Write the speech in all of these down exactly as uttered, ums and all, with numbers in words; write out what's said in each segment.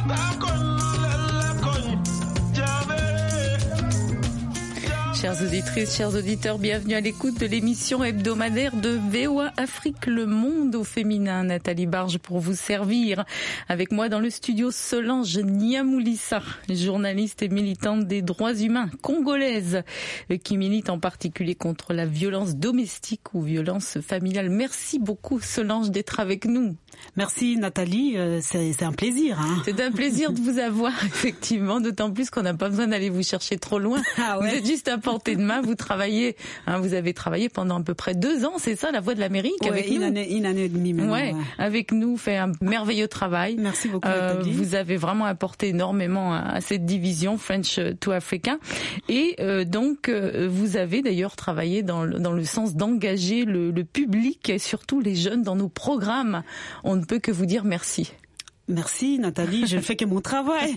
Chères auditrices, chers auditeurs, bienvenue à l'écoute de l'émission hebdomadaire de V O A Afrique, le monde au féminin. Nathalie Barge pour vous servir. Avec moi dans le studio, Solange Niamoulissa, journaliste et militante des droits humains congolaise, qui milite en particulier contre la violence domestique ou violence familiale. Merci beaucoup Solange d'être avec nous. Merci Nathalie, c'est, c'est un plaisir. Hein. C'est un plaisir de vous avoir, effectivement, d'autant plus qu'on n'a pas besoin d'aller vous chercher trop loin. Ah ouais. Vous êtes juste à portée de main, vous travaillez, hein, vous avez travaillé pendant à peu près deux ans, c'est ça, la Voix de l'Amérique, ouais, avec une nous. Année, une année et demie maintenant. Ouais, ouais, avec nous, fait un merveilleux travail. Merci beaucoup euh, Nathalie. Vous avez vraiment apporté énormément à, à cette division French to Africa. Et euh, donc, euh, vous avez d'ailleurs travaillé dans le, dans le sens d'engager le, le public et surtout les jeunes dans nos programmes. On ne peut que vous dire merci. Merci Nathalie, je ne fais que mon travail.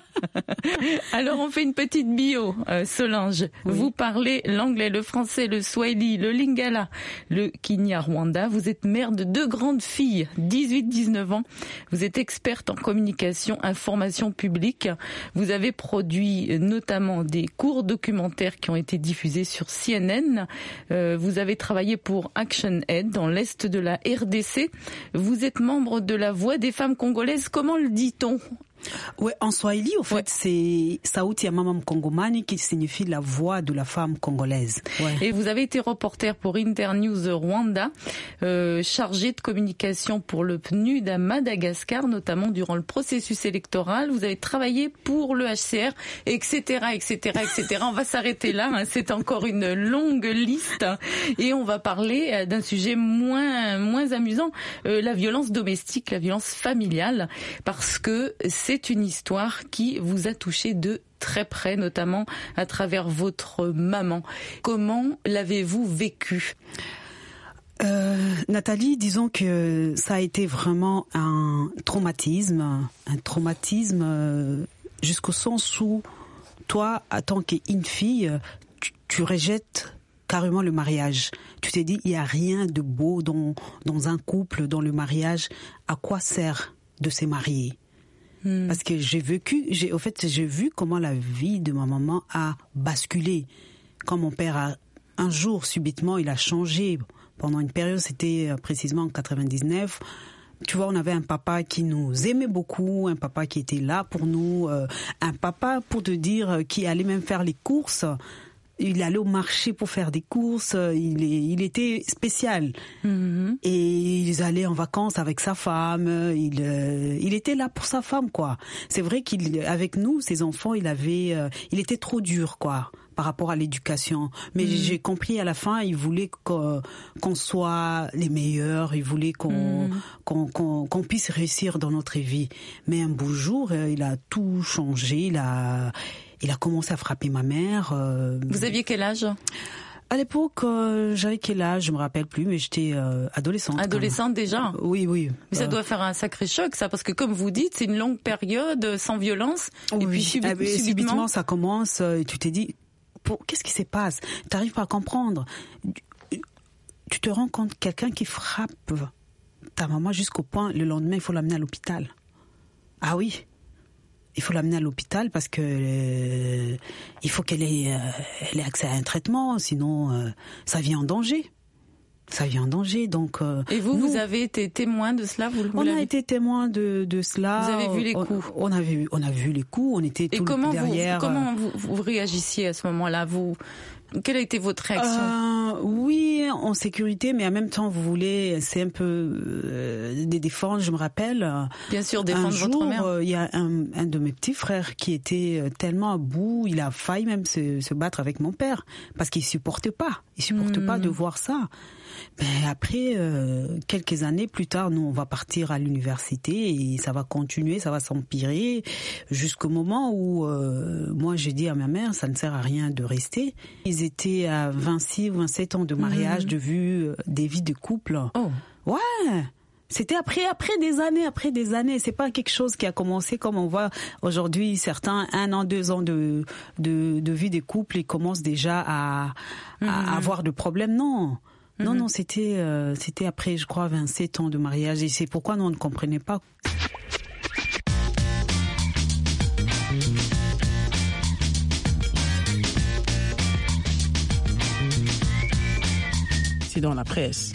Alors on fait une petite bio, euh, Solange. Oui. Vous parlez l'anglais, le français, le swahili, le lingala, le kinyarwanda. Vous êtes mère de deux grandes filles, dix-huit dix-neuf ans. Vous êtes experte en communication, information publique. Vous avez produit notamment des courts documentaires qui ont été diffusés sur C N N. Euh, vous avez travaillé pour Action Aid dans l'est de la R D C. Vous êtes membre de la Voix des femmes congolaises. Comment le dit-on ? Ouais, en swahili, au fait, ouais. C'est Sauti ya Mama Mkongomani qui signifie la voix de la femme congolaise. Ouais. Et vous avez été reporter pour Internews Rwanda, euh, chargé de communication pour le P N U D à Madagascar, notamment durant le processus électoral. Vous avez travaillé pour le H C R, et cetera, et cetera, et cetera. On va s'arrêter là. Hein. C'est encore une longue liste, et on va parler d'un sujet moins moins amusant, euh, la violence domestique, la violence familiale, parce que c'est C'est une histoire qui vous a touché de très près, notamment à travers votre maman. Comment l'avez-vous vécu ? Euh, Nathalie, disons que ça a été vraiment un traumatisme, un traumatisme euh, jusqu'au sens où toi, en tant qu'une fille, tu, tu rejettes carrément le mariage. Tu t'es dit, il n'y a rien de beau dans, dans un couple, dans le mariage. À quoi sert de se marier ? Hmm. Parce que j'ai vécu, j'ai, au fait, j'ai vu comment la vie de ma maman a basculé. Quand mon père a, un jour, subitement, il a changé. Pendant une période, c'était précisément en quatre-vingt-dix-neuf. Tu vois, on avait un papa qui nous aimait beaucoup, un papa qui était là pour nous, euh, un papa, pour te dire, qui allait même faire les courses. Il allait au marché pour faire des courses, il, est, il était spécial. Mm-hmm. Et ils allaient en vacances avec sa femme, il, euh, il était là pour sa femme, quoi. C'est vrai qu'avec nous, ses enfants, il avait, euh, il était trop dur, quoi, par rapport à l'éducation. Mais mm-hmm. j'ai compris à la fin, il voulait qu'on, qu'on soit les meilleurs, il voulait qu'on, mm-hmm. qu'on, qu'on, qu'on puisse réussir dans notre vie. Mais un beau jour, il a tout changé, il a... Il a commencé à frapper ma mère. Euh... Vous aviez quel âge ? À l'époque, euh, j'avais quel âge ? Je me rappelle plus, mais j'étais euh, adolescente. Adolescente déjà ? euh, Oui, oui. Mais ça euh... doit faire un sacré choc, ça, parce que comme vous dites, c'est une longue période sans violence. Oui. Et puis subit- eh bien, subitement... subitement, ça commence. Et tu t'es dit, pour... qu'est-ce qui se passe ? Tu n'arrives pas à comprendre. Tu te rends compte, quelqu'un qui frappe ta maman jusqu'au point, le lendemain, il faut l'amener à l'hôpital. Ah oui. Il faut l'amener à l'hôpital parce que euh, il faut qu'elle ait, euh, elle ait accès à un traitement, sinon euh, ça vient en danger. Ça vient en danger, donc. Euh, Et vous, nous, vous avez été témoin de cela, vous, vous On l'avez... a été témoin de de cela. Vous avez vu les coups. On, on a vu, on a vu les coups. On était tout derrière. Et comment vous, comment vous, vous réagissiez à ce moment-là, vous? Quelle a été votre réaction ? euh, Oui, en sécurité, mais en même temps, vous voulez, c'est un peu euh, des défendre. Je me rappelle. Bien sûr, défendre un jour, votre mère. Il euh, y a un, un de mes petits frères qui était tellement à bout, il a failli même se, se battre avec mon père parce qu'il supporte pas. Il supporte mmh. pas de voir ça. Ben après, euh, quelques années plus tard, nous, on va partir à l'université et ça va continuer, ça va s'empirer jusqu'au moment où euh, moi, j'ai dit à ma mère, ça ne sert à rien de rester. Ils étaient à vingt-six ou vingt-sept ans de mariage, mmh. de vue des vies de couple. Oh. Ouais. C'était après, après des années, après des années. C'est pas quelque chose qui a commencé comme on voit aujourd'hui. Certains, un an, deux ans de de, de vie de couple, ils commencent déjà à, mmh. à avoir de problèmes. Non. Non, mmh. non, c'était, euh, c'était après, je crois, vingt-sept ans de mariage. Et c'est pourquoi nous, on ne comprenait pas. dans la presse.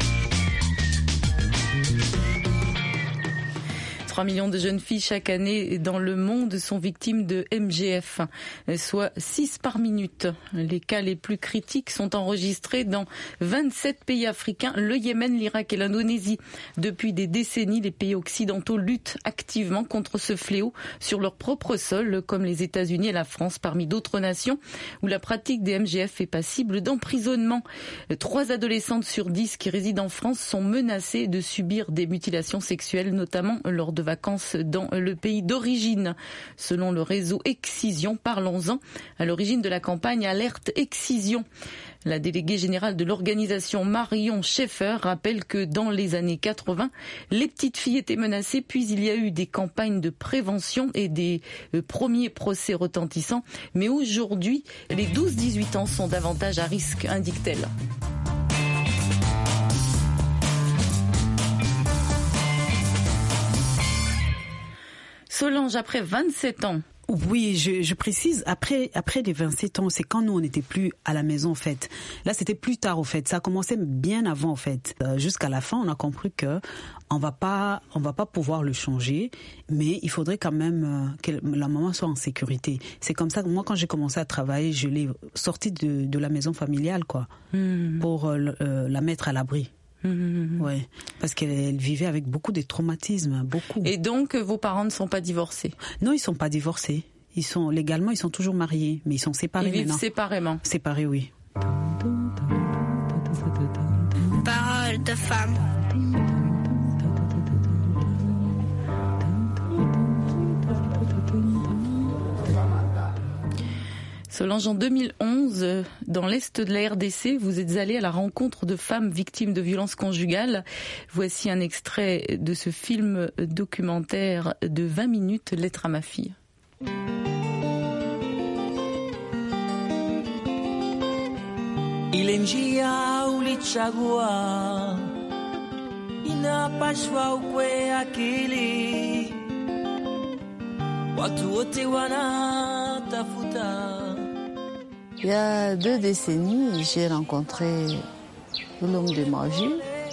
trois millions de jeunes filles chaque année dans le monde sont victimes de M G F, soit six par minute. Les cas les plus critiques sont enregistrés dans vingt-sept pays africains, le Yémen, l'Irak et l'Indonésie. Depuis des décennies, les pays occidentaux luttent activement contre ce fléau sur leur propre sol, comme les États-Unis et la France, parmi d'autres nations où la pratique des M G F est passible d'emprisonnement. Trois adolescentes sur dix qui résident en France sont menacées de subir des mutilations sexuelles, notamment lors de vacances dans le pays d'origine. Selon le réseau Excision, parlons-en, à l'origine de la campagne Alerte Excision. La déléguée générale de l'organisation Marion Schaeffer rappelle que dans les années quatre-vingts, les petites filles étaient menacées, puis il y a eu des campagnes de prévention et des premiers procès retentissants. Mais aujourd'hui, les douze dix-huit ans sont davantage à risque, indique-t-elle. Solange, après vingt-sept ans. Oui, je, je précise, après, après les vingt-sept ans, c'est quand nous, on n'était plus à la maison, en fait. Là, c'était plus tard, en fait. Ça a commencé bien avant, en fait. Euh, jusqu'à la fin, on a compris que on va pas, on va pas pouvoir le changer, mais il faudrait quand même euh, que la maman soit en sécurité. C'est comme ça que moi, quand j'ai commencé à travailler, je l'ai sortie de, de la maison familiale, quoi, mmh. pour euh, euh, la mettre à l'abri. Mmh. Ouais, parce qu'elle vivait avec beaucoup de traumatismes, beaucoup. Et donc, vos parents ne sont pas divorcés? Non, ils sont pas divorcés. Ils sont légalement, ils sont toujours mariés, mais ils sont séparés maintenant. Ils vivent maintenant. séparément. Séparés, oui. Parole de femme. Solange, en deux mille onze, dans l'Est de la R D C, vous êtes allée à la rencontre de femmes victimes de violences conjugales. Voici un extrait de ce film documentaire de vingt minutes, Lettre à ma fille. Ilenjia ulichagua inapashwa ukwe akili watu wote wanatafuta. Il y a deux décennies, j'ai rencontré l'homme de ma vie,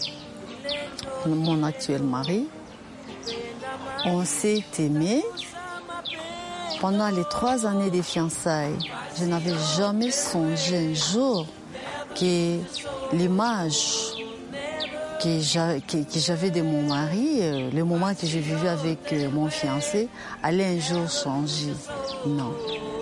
mon actuel mari. On s'est aimé. Pendant les trois années des fiançailles, je n'avais jamais songé un jour que l'image que j'avais de mon mari, le moment que je vivais avec mon fiancé, allait un jour changer. Non.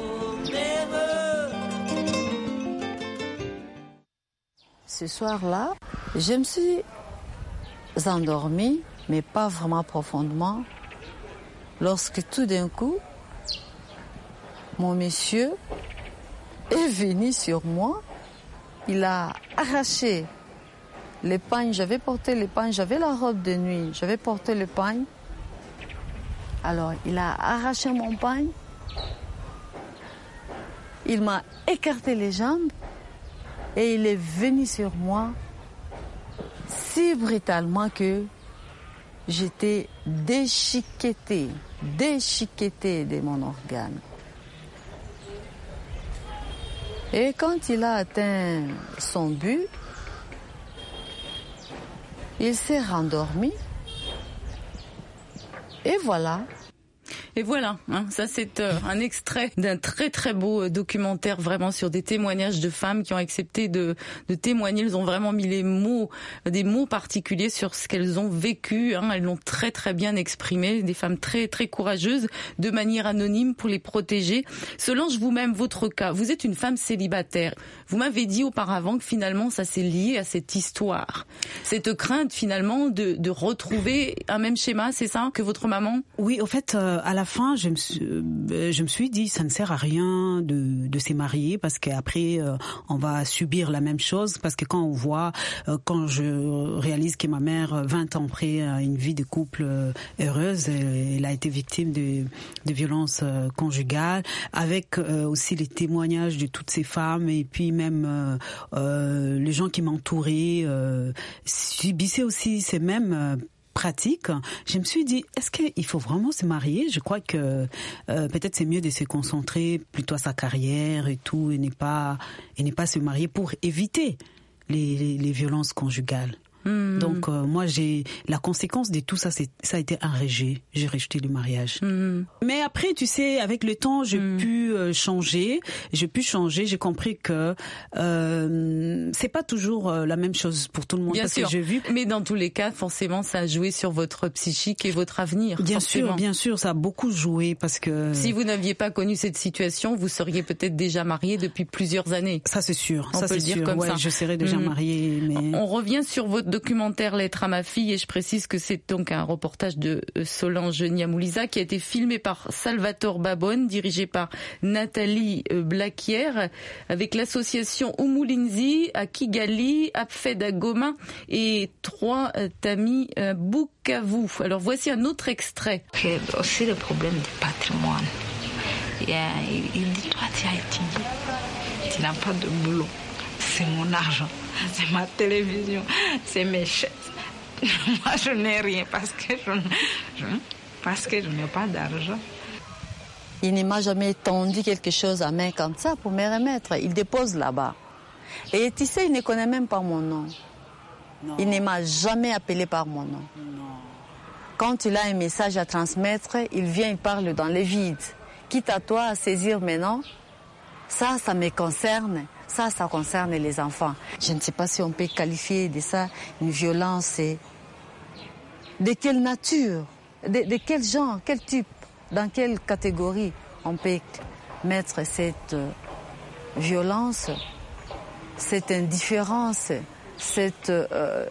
Ce soir-là, je me suis endormie, mais pas vraiment profondément, lorsque tout d'un coup, mon monsieur est venu sur moi. Il a arraché les pagnes. J'avais porté les pagnes, j'avais la robe de nuit, j'avais porté les pagnes. Alors, il a arraché mon pagne. Il m'a écarté les jambes et il est venu sur moi si brutalement que j'étais déchiquetée, déchiquetée de mon organe. Et quand il a atteint son but, il s'est rendormi. Et voilà. Et voilà, hein, ça c'est euh, un extrait d'un très très beau documentaire vraiment sur des témoignages de femmes qui ont accepté de, de témoigner. Elles ont vraiment mis les mots, des mots particuliers sur ce qu'elles ont vécu. Hein, elles l'ont très très bien exprimé. Des femmes très très courageuses, de manière anonyme pour les protéger. Solange, vous-même, votre cas, vous êtes une femme célibataire. Vous m'avez dit auparavant que finalement ça s'est lié à cette histoire. Cette crainte finalement de, de retrouver un même schéma, c'est ça, que votre maman? Oui, au fait, euh, à la fin, je me, suis, euh, je me suis dit, ça ne sert à rien de, de se marier parce qu'après, euh, on va subir la même chose. Parce que quand on voit, euh, quand je réalise que ma mère, vingt ans après, a une vie de couple euh, heureuse, elle, elle a été victime de, de violences euh, conjugales, avec euh, aussi les témoignages de toutes ces femmes et puis même euh, euh, les gens qui m'entouraient euh, subissaient aussi ces mêmes euh, pratique, je me suis dit, est-ce qu'il faut vraiment se marier? Je crois que euh, peut-être c'est mieux de se concentrer plutôt à sa carrière et tout, et n'est pas, et n'est pas se marier pour éviter les, les, les violences conjugales. Mmh. Donc euh, moi j'ai la conséquence de tout ça, c'est ça a été un rejet. J'ai rejeté le mariage. Mmh. Mais après tu sais avec le temps j'ai mmh. pu euh, changer, j'ai pu changer, j'ai compris que euh, c'est pas toujours euh, la même chose pour tout le monde. Bien parce sûr. Que j'ai vu. Mais dans tous les cas forcément ça a joué sur votre psychique et votre avenir. Bien forcément. sûr, bien sûr, ça a beaucoup joué parce que si vous n'aviez pas connu cette situation, vous seriez peut-être déjà mariée depuis plusieurs années. Ça c'est sûr, On ça peut c'est le dire sûr. comme ouais, ça. Je serais déjà mmh. mariée. Mais on revient sur votre documentaire Lettre à ma fille et je précise que c'est donc un reportage de Solange Nyamouliza qui a été filmé par Salvatore Babone, dirigé par Nathalie Blaquière, avec l'association Umulinzi à Kigali, Apfed à Goma et trois tamis à Bukavu. Alors voici un autre extrait. J'ai aussi le problème du patrimoine. Il, a, il dit toi tu as étudié, tu n'as pas de boulot. C'est mon argent, c'est ma télévision, c'est mes chaises. Moi, je n'ai rien parce que je, je, parce que je n'ai pas d'argent. Il ne m'a jamais tendu quelque chose à main comme ça pour me remettre. Il dépose là-bas. Et tu sais, il ne connaît même pas mon nom. Non. Il ne m'a jamais appelé par mon nom. Non. Quand il a un message à transmettre, il vient, il parle dans le vide. Quitte à toi à saisir maintenant, ça, ça me concerne. Ça, ça concerne les enfants. Je ne sais pas si on peut qualifier de ça une violence. De quelle nature, de, de quel genre, quel type, dans quelle catégorie on peut mettre cette violence, cette indifférence, cette, euh,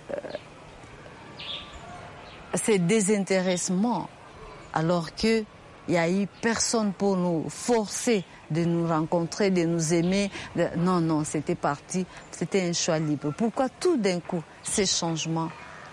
ce désintéressement, alors qu'il n'y a eu personne pour nous forcer de nous rencontrer, de nous aimer. De... Non, non, c'était parti, c'était un choix libre. Pourquoi tout d'un coup, ces changements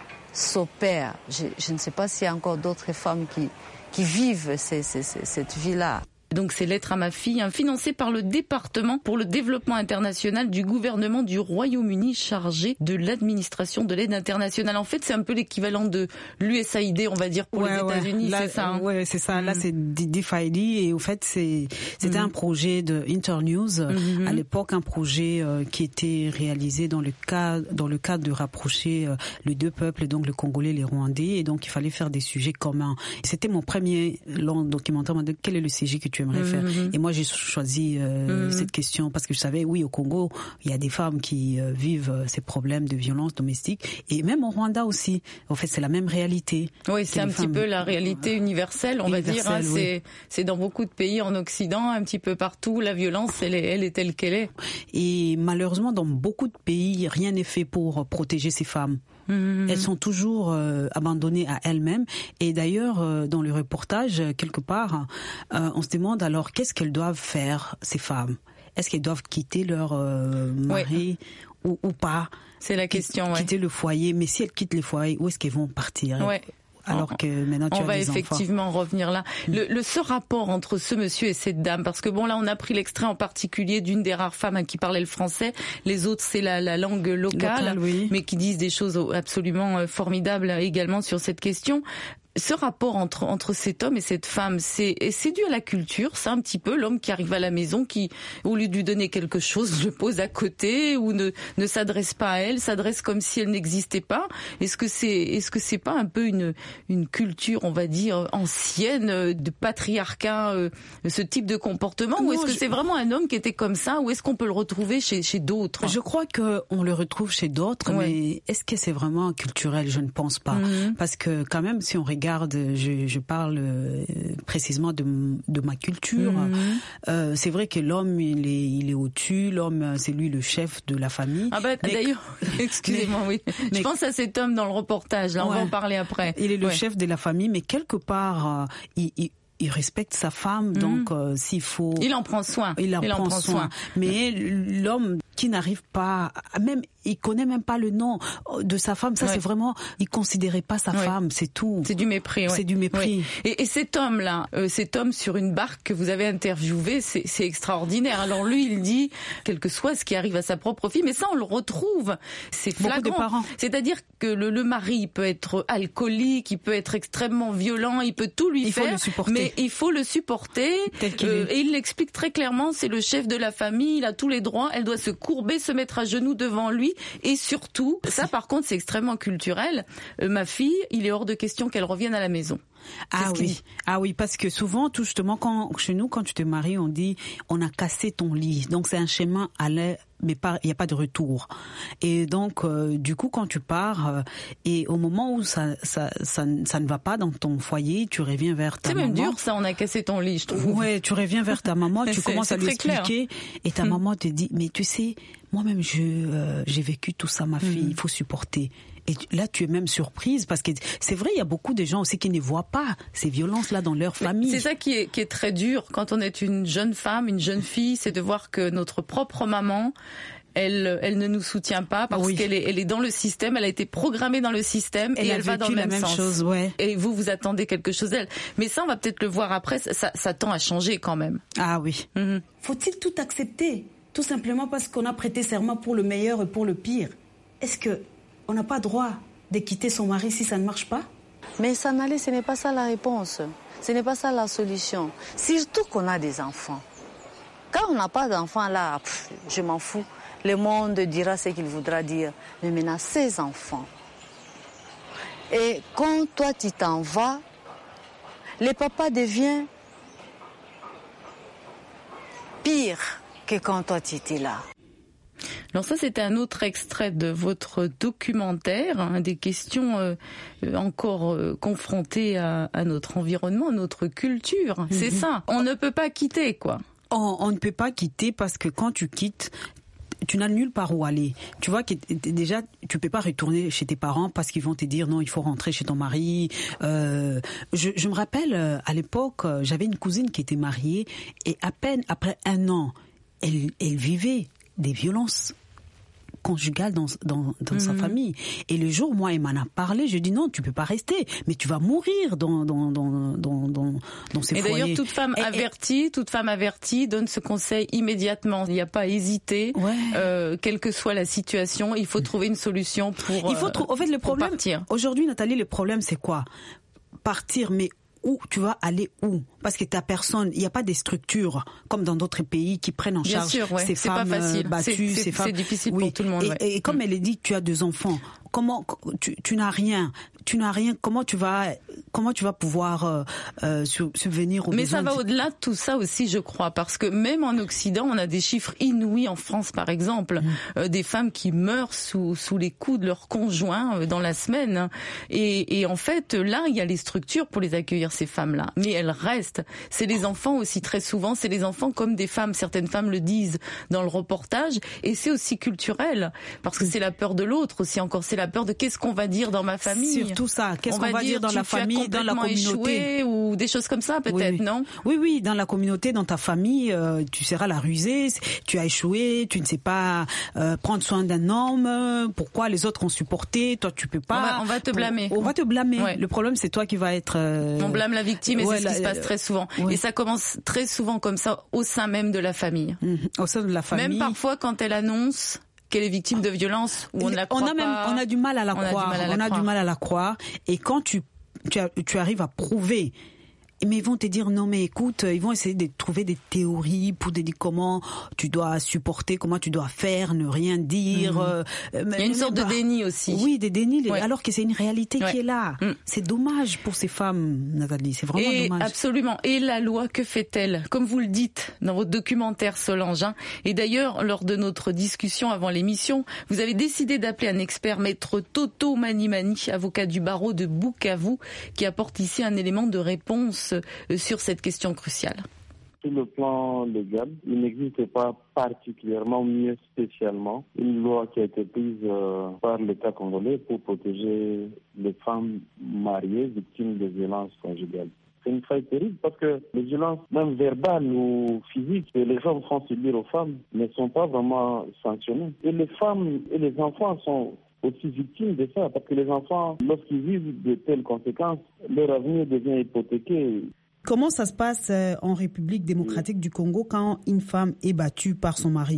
s'opèrent? Je, je ne sais pas s'il y a encore d'autres femmes qui, qui vivent ces, ces, ces, cette vie-là. Donc c'est Lettre à ma fille, hein, financé par le département pour le développement international du gouvernement du Royaume-Uni chargé de l'administration de l'aide internationale. En fait, c'est un peu l'équivalent de l'U S A I D, on va dire, pour ouais, les États-Unis, ouais. c'est ça. Hein. Ouais, c'est ça. Là, mm. c'est D F I D et au fait, c'est c'était mm. un projet de Internews mm-hmm. à l'époque, un projet euh, qui était réalisé dans le cadre dans le cadre de rapprocher euh, les deux peuples, donc le Congolais et les Rwandais, et donc il fallait faire des sujets communs. C'était mon premier long documentaire. Quel est le sujet que tu aimerais faire. Mmh. Et moi, j'ai choisi euh, mmh. cette question parce que je savais, oui, au Congo, il y a des femmes qui euh, vivent euh, ces problèmes de violence domestique. Et même au Rwanda aussi. En fait, c'est la même réalité. Oui, c'est un femmes... petit peu la réalité universelle, on universelle, va dire. Hein, oui. c'est, c'est dans beaucoup de pays en Occident, un petit peu partout, la violence, elle est, elle est telle qu'elle est. Et malheureusement, dans beaucoup de pays, rien n'est fait pour protéger ces femmes. Mmh. Elles sont toujours euh, abandonnées à elles-mêmes. Et d'ailleurs, euh, dans le reportage, quelque part, euh, on se demande alors qu'est-ce qu'elles doivent faire, ces femmes? Est-ce qu'elles doivent quitter leur euh, mari oui. ou, ou pas? C'est la question, ouais. Quitter le foyer. Mais si elles quittent le foyer, où est-ce qu'elles vont partir? Ouais. Alors que maintenant tu on as va des effectivement enfants. revenir là. Le, le ce rapport entre ce monsieur et cette dame, parce que bon là on a pris l'extrait en particulier d'une des rares femmes qui parlait le français. Les autres c'est la, la langue locale, Local, oui. mais qui disent des choses absolument formidables également sur cette question. Ce rapport entre entre cet homme et cette femme, c'est c'est dû à la culture, c'est un petit peu l'homme qui arrive à la maison, qui au lieu de lui donner quelque chose, le pose à côté ou ne ne s'adresse pas à elle, s'adresse comme si elle n'existait pas. Est-ce que c'est est-ce que c'est pas un peu une une culture, on va dire ancienne, de patriarcat, euh, ce type de comportement, non, ou est-ce que je... c'est vraiment un homme qui était comme ça, ou est-ce qu'on peut le retrouver chez chez d'autres? Je crois que on le retrouve chez d'autres, ouais. mais est-ce que c'est vraiment culturel? Je ne pense pas, mm-hmm. parce que quand même si on regarde Je, je parle euh, précisément de, de ma culture. Mmh. Euh, c'est vrai que l'homme, il est, il est au-dessus. L'homme, c'est lui le chef de la famille. Ah bah, d'ailleurs, excusez-moi, oui. Mais, je pense à cet homme dans le reportage. Là, on ouais, va en parler après. Il est le ouais. chef de la famille, mais quelque part, euh, il, il il respecte sa femme, mmh. donc euh, s'il faut... Il en prend soin. Il en, il prend, en prend soin. soin. Mais mmh. l'homme qui n'arrive pas... Même, il connaît même pas le nom de sa femme. Ça, ouais. c'est vraiment... Il considérait pas sa ouais. femme, c'est tout. C'est du mépris, ouais. C'est du mépris. Ouais. Et, et cet homme-là, euh, cet homme sur une barque que vous avez interviewé, c'est, c'est extraordinaire. Alors lui, il dit, quel que soit ce qui arrive à sa propre fille, mais ça, on le retrouve. C'est flagrant. Beaucoup de parents. C'est-à-dire que le, le mari, il peut être alcoolique, il peut être extrêmement violent, il peut tout lui il faire. Il faut le supporter. Mais il faut le supporter. Tel qu'il euh, est. Et il l'explique très clairement, c'est le chef de la famille, il a tous les droits, elle doit se courber, se mettre à genoux devant lui. Et surtout, ça par contre c'est extrêmement culturel, euh, ma fille, il est hors de question qu'elle revienne à la maison. Ah oui, ah oui, parce que souvent, tout justement, quand chez nous, quand tu te maries, on dit on a cassé ton lit. Donc c'est un schéma à l'air, mais pas, il y a pas de retour. Et donc, euh, du coup, quand tu pars euh, et au moment où ça, ça, ça, ça ne va pas dans ton foyer, tu reviens vers ta c'est maman. C'est même dur, ça. On a cassé ton lit, je trouve. Ouais, tu reviens vers ta maman, tu c'est, commences c'est à lui expliquer, clair. Et ta maman te dit, mais tu sais, moi-même, je, euh, j'ai vécu tout ça, ma fille. Il Mm. faut supporter. Et là, tu es même surprise parce que c'est vrai, il y a beaucoup de gens aussi qui ne voient pas ces violences-là dans leur famille. C'est ça qui est, qui est très dur quand on est une jeune femme, une jeune fille, c'est de voir que notre propre maman, elle, elle ne nous soutient pas parce oui. qu'elle est, elle est dans le système, elle a été programmée dans le système elle et elle va dans le même, même sens. Chose, ouais. Et vous, vous attendez quelque chose d'elle. Mais ça, on va peut-être le voir après, ça, ça tend à changer quand même. Ah oui. Mm-hmm. Faut-il tout accepter, tout simplement parce qu'on a prêté serment pour le meilleur et pour le pire? Est-ce que on n'a pas droit de quitter son mari si ça ne marche pas? Mais s'en aller, ce n'est pas ça la réponse. Ce n'est pas ça la solution. Surtout qu'on a des enfants. Quand on n'a pas d'enfants, là, pff, je m'en fous. Le monde dira ce qu'il voudra dire. Mais maintenant, ces enfants. Et quand toi, tu t'en vas, le papa devient pire que quand toi, tu étais là. Alors ça, c'était un autre extrait de votre documentaire, hein, des questions euh, encore euh, confrontées à, à notre environnement, à notre culture. Mm-hmm. C'est ça. On ne peut pas quitter, quoi. On, on ne peut pas quitter parce que quand tu quittes, tu n'as nulle part où aller. Tu vois que déjà, tu peux pas retourner chez tes parents parce qu'ils vont te dire non, il faut rentrer chez ton mari. Euh, je, je me rappelle, à l'époque, j'avais une cousine qui était mariée et à peine après un an, elle, elle vivait des violences conjugales dans, dans, dans mmh. sa famille. Et le jour où moi, elle m'en a parlé, je dis non, tu peux pas rester, mais tu vas mourir dans, dans, dans, dans, dans, dans ces et foyers. Et d'ailleurs, toute femme et, avertie, et... toute femme avertie donne ce conseil immédiatement. Il n'y a pas à hésiter, ouais. euh, quelle que soit la situation, il faut trouver une solution pour, il faut trou- en fait, le problème, partir. Aujourd'hui, Nathalie, le problème, c'est quoi? Partir, mais où tu vas aller où? Parce que t'as personne, il n'y a pas des structures comme dans d'autres pays qui prennent en Bien charge sûr, ouais. ces c'est femmes pas facile. battues, c'est, c'est, ces femmes. C'est difficile oui. pour tout le monde. Et, ouais. et comme mmh. elle est dit, tu as deux enfants. Comment tu, tu n'as rien, tu n'as rien. Comment tu vas, comment tu vas pouvoir euh, euh, subvenir aux Mais besoins? ça va au-delà de tout ça aussi, je crois, parce que même en Occident, on a des chiffres inouïs. En France, par exemple, mmh. euh, des femmes qui meurent sous sous les coups de leurs conjoints euh, dans la semaine. Et, et en fait, là, il y a les structures pour les accueillir, ces femmes-là. Mais elles restent. C'est les enfants aussi, très souvent. C'est les enfants comme des femmes. Certaines femmes le disent dans le reportage. Et c'est aussi culturel, parce que c'est la peur de l'autre aussi. Encore, c'est la peur de qu'est-ce qu'on va dire dans ma famille. Surtout ça. Qu'est-ce on qu'on va, va dire, dire dans la famille, dans la communauté, ou des choses comme ça, peut-être, oui, oui. non? Oui, oui, dans la communauté, dans ta famille, euh, tu seras la rusée. Tu as échoué. Tu ne sais pas euh, prendre soin d'un homme. Pourquoi les autres ont supporté, toi tu peux pas? On va, on va te blâmer. On va te blâmer. Ouais. Le problème, c'est toi qui va être. Euh... On blâme la victime, et ouais, c'est ce qui la, se passe très souvent. Ouais. Et ça commence très souvent comme ça au sein même de la famille. Mmh, au sein de la famille. Même parfois quand elle annonce qu'elle est victime de violence, ou on ne la croit on a même, pas. On a du mal à la on croire. A du mal à la on a croire. du mal à la croire. Et quand tu, tu, tu arrives à prouver, mais ils vont te dire non mais écoute, ils vont essayer de trouver des théories pour te dire comment tu dois supporter, comment tu dois faire, ne rien dire. Mmh. Euh, Il y a une sorte de déni aussi. Oui, des dénis, ouais. alors que c'est une réalité ouais. qui est là. Mmh. C'est dommage pour ces femmes, Nathalie, c'est vraiment et dommage. Absolument. Et la loi, que fait-elle? Comme vous le dites dans votre documentaire, Solange. Hein. Et d'ailleurs, lors de notre discussion avant l'émission, vous avez décidé d'appeler un expert, maître Toto Manimani, avocat du barreau de Bukavu, qui apporte ici un élément de réponse sur cette question cruciale. Sur le plan légal, il n'existe pas particulièrement, mieux spécialement, une loi qui a été prise euh, par l'État congolais pour protéger les femmes mariées victimes de violences conjugales. C'est une faille terrible parce que les violences, même verbales ou physiques, que les hommes font subir aux femmes ne sont pas vraiment sanctionnées. Et les femmes et les enfants sont aussi victimes de ça, parce que les enfants, lorsqu'ils vivent de telles conséquences, leur avenir devient hypothéqué. Comment ça se passe en République démocratique du Congo quand une femme est battue par son mari?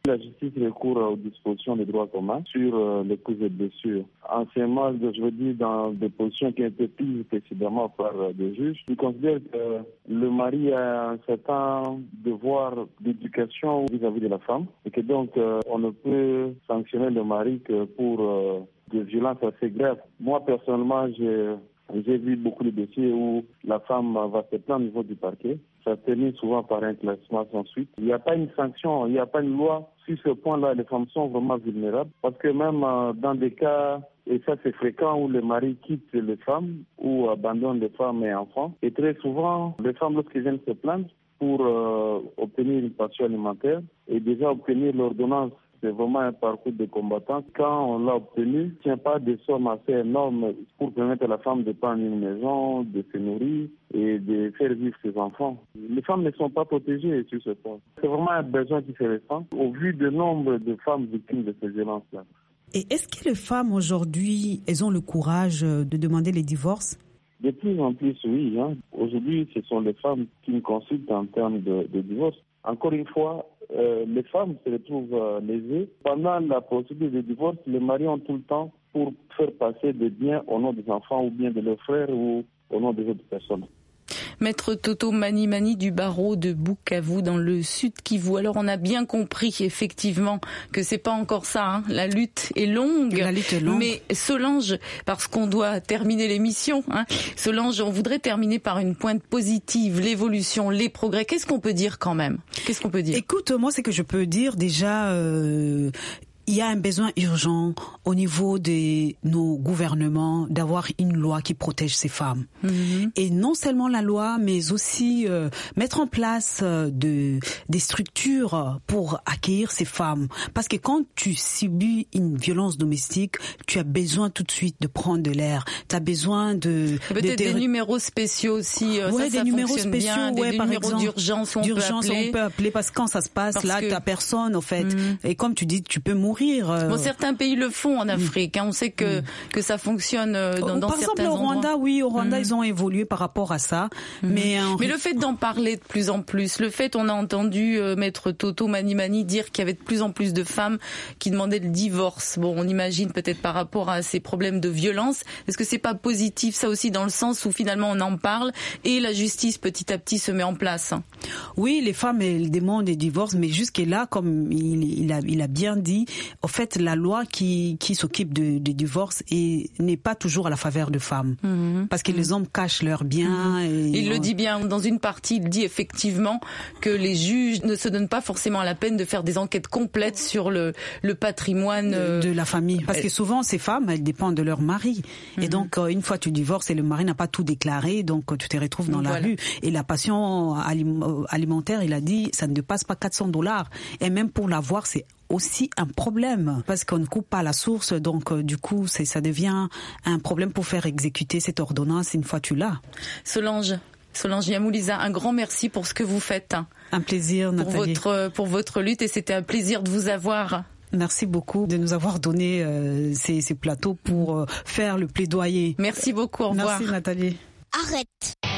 La justice recourt aux dispositions des droits communs sur euh, les causes de blessures. Anciennement, je veux dire, dans des positions qui ont été prises précédemment par euh, des juges, ils considèrent que le mari a un certain devoir d'éducation vis-à-vis de la femme et que donc euh, on ne peut sanctionner le mari que pour euh, des violences assez graves. Moi, personnellement, j'ai... J'ai vu beaucoup de dossiers où la femme va se plaindre au niveau du parquet. Ça termine souvent par un classement sans suite. Il n'y a pas une sanction, il n'y a pas une loi. Sur ce point-là, les femmes sont vraiment vulnérables. Parce que même euh, dans des cas, et ça c'est fréquent, où le mari quitte les femmes ou abandonne les femmes et enfants. Et très souvent, les femmes, lorsqu'elles viennent se plaindre pour euh, obtenir une pension alimentaire et déjà obtenir l'ordonnance, c'est vraiment un parcours de combattant. Quand on l'a obtenu, il ne tient pas des sommes assez énormes pour permettre à la femme de prendre une maison, de se nourrir et de faire vivre ses enfants. Les femmes ne sont pas protégées sur ce point. C'est vraiment un besoin qui se ressent au vu du nombre de femmes victimes de ces violences-là. Et est-ce que les femmes aujourd'hui, elles ont le courage de demander les divorces? De plus en plus, oui. Hein. Aujourd'hui, ce sont les femmes qui me consultent en termes de, de divorce. Encore une fois, euh, les femmes se retrouvent euh, lésées. Pendant la procédure de divorce, les maris ont tout le temps pour faire passer des biens au nom des enfants ou bien de leurs frères ou au nom des autres personnes. Maître Toto Manimani du barreau de Bukavu dans le Sud Kivu. Alors on a bien compris effectivement que c'est pas encore ça, hein. La lutte est longue. La lutte est longue. Mais Solange, parce qu'on doit terminer l'émission, hein. Solange, on voudrait terminer par une pointe positive, l'évolution, les progrès. Qu'est-ce qu'on peut dire quand même? Qu'est-ce qu'on peut dire? Écoute, moi, c'est que je peux dire déjà. Euh Il y a un besoin urgent au niveau de nos gouvernements d'avoir une loi qui protège ces femmes. Mm-hmm. Et non seulement la loi, mais aussi euh, mettre en place euh, de, des structures pour accueillir ces femmes. Parce que quand tu subis une violence domestique, tu as besoin tout de suite de prendre de l'air. Tu as besoin de... Peut-être de, de... des numéros spéciaux aussi. Ouais, ça, des ça numéros fonctionne spéciaux, bien. ouais, des par numéros exemple, d'urgence, on d'urgence, peut appeler. on peut appeler parce que quand ça se passe, parce là, que... tu n'as personne, en fait. Mm. Et comme tu dis, tu peux mourir. Euh... Bon, certains pays le font en Afrique. Hein. On sait que, mm. que ça fonctionne dans, dans Par certains exemple, au Rwanda, endroits. oui, au Rwanda, mm. ils ont évolué par rapport à ça. Mm. Mais, en... mais le fait d'en parler de plus en plus, le fait, on a entendu euh, Maître Toto Manimani dire qu'il y avait de plus en plus de femmes qui demandaient le divorce. Bon, on imagine peut-être par rapport à ces problèmes de violence. Est-ce que c'est pas positif, ça aussi, dans le sens où finalement on en parle et la justice petit à petit se met en place? Oui, les femmes, elles demandent des divorces, mais jusque-là, comme il, il, a, il a bien dit, en fait, la loi qui, qui s'occupe de, de divorce et n'est pas toujours à la faveur de femmes. Mmh. Parce que mmh. les hommes cachent leurs biens. Mmh. Et il on... le dit bien, dans une partie, il dit effectivement que les juges ne se donnent pas forcément la peine de faire des enquêtes complètes sur le, le patrimoine de, de la famille. Parce que souvent, ces femmes, elles dépendent de leur mari. Mmh. Et donc, une fois tu divorces et le mari n'a pas tout déclaré, donc tu te retrouves dans voilà. la rue. Et la pension alimentaire, il a dit, ça ne dépasse pas quatre cents dollars. Et même pour l'avoir, c'est aussi un problème parce qu'on ne coupe pas la source, donc euh, du coup c'est, ça devient un problème pour faire exécuter cette ordonnance une fois tu l'as. Solange, Solange Yamouliza, un grand merci pour ce que vous faites. Un plaisir, pour Nathalie. Votre, pour votre lutte et c'était un plaisir de vous avoir. Merci beaucoup de nous avoir donné euh, ces, ces plateaux pour euh, faire le plaidoyer. Merci beaucoup, au revoir. Merci Nathalie. Arrête.